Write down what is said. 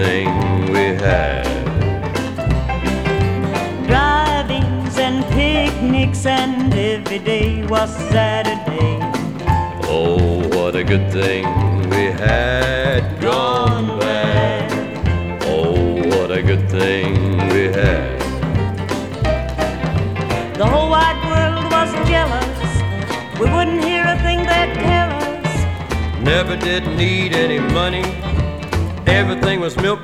thing we had. Drive-ins and picnics and every day was Saturday. Oh, what a good thing we had gone bad. Oh, what a good thing we had. The whole wide world was jealous. We wouldn't hear a thing they'd tell us. Never did need any money. Everything was milk